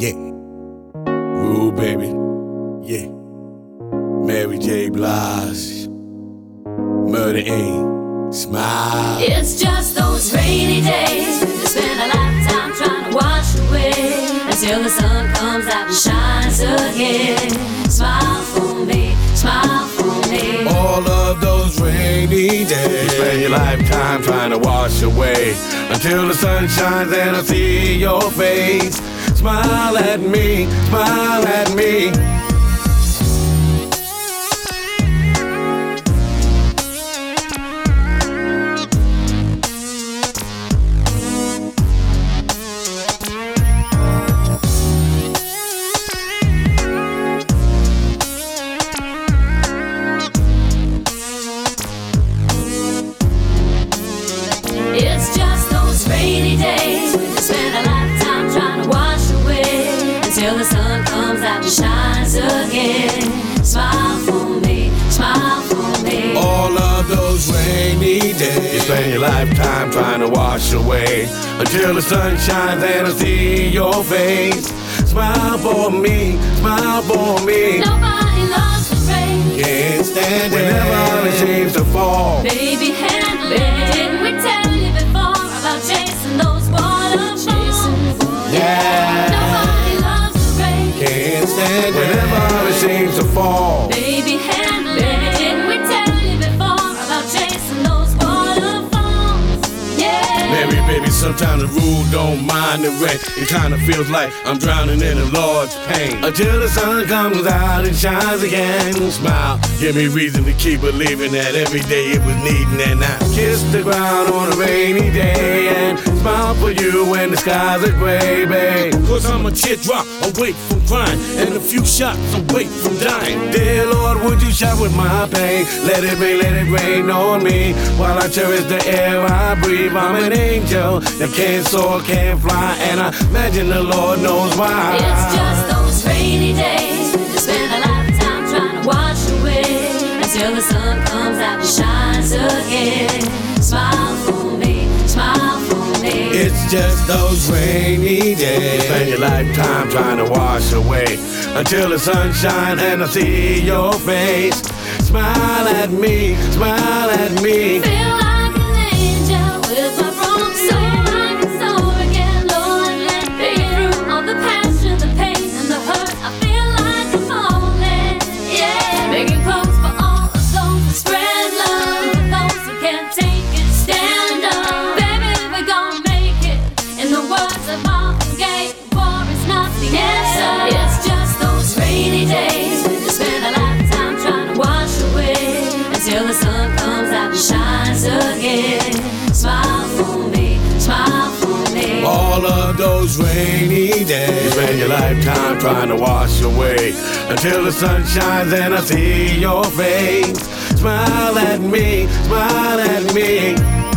Yeah. Rule, baby. Yeah. Mary J. Blige. Murder Inc. Smile. It's just those rainy days we spend a lifetime trying to wash away until the sun comes out and shines again. Smile for me, smile for me. All of those rainy days, you spend your lifetime trying to wash away until the sun shines and I see your face. Smile at me, smile at me. It's just those rainy days we spend a lifetime trying to wash away until the sun comes out and shines again. Smile for me, smile for me. All of those rainy days, you spend your lifetime trying to wash away until the sun shines and I see your face. Smile for me, smile for me. Nobody loves the rain. Can't stand it whenever it seems to fall. Baby, handle it. Didn't we tell you before about chasing those waterfalls? Yeah. Nobody loves the rain. Can't stand it whenever it seems to fall. Baby, handle it. Didn't we tell you before about chasing those waterfalls? Yeah. Baby, sometimes the rule don't mind the rain. It kinda feels like I'm drowning in the Lord's pain. Until the sun comes out and shines again. Smile, give me reason to keep believing that every day it was needing. And I kiss the ground on a rainy day and smile for you when the skies are gray, babe. Cause I'm a teardrop away from crying and a few shots away from dying. Dear Lord, would you shower with my pain? Let it rain on me while I cherish the air I breathe. I'm an angel that can't soar, can't fly, and I imagine the Lord knows why. It's just those rainy days we spend a lifetime trying to wash away until the sun comes out and shines again. Smile for me, smile for me. It's just those rainy days, you spend your lifetime trying to wash away until the sun shines and I see your face. Smile at me, smile at me. Feel like an angel with my broken soul. I can soar again, Lord, let me through all the passion, the pain, and the hurt. I feel like I'm falling, yeah. Making clothes for all of those who spread love, for those who can't take it, stand up. Baby, we're gonna make it. In the words of Marvin Gaye, war is not the answer. It's just those rainy days we spend a lifetime trying to wash away until the sun comes out and shines again. Smile for me, smile for me. All of those rainy days, you spend your lifetime trying to wash away until the sun shines and I see your face. Smile at me, smile at me.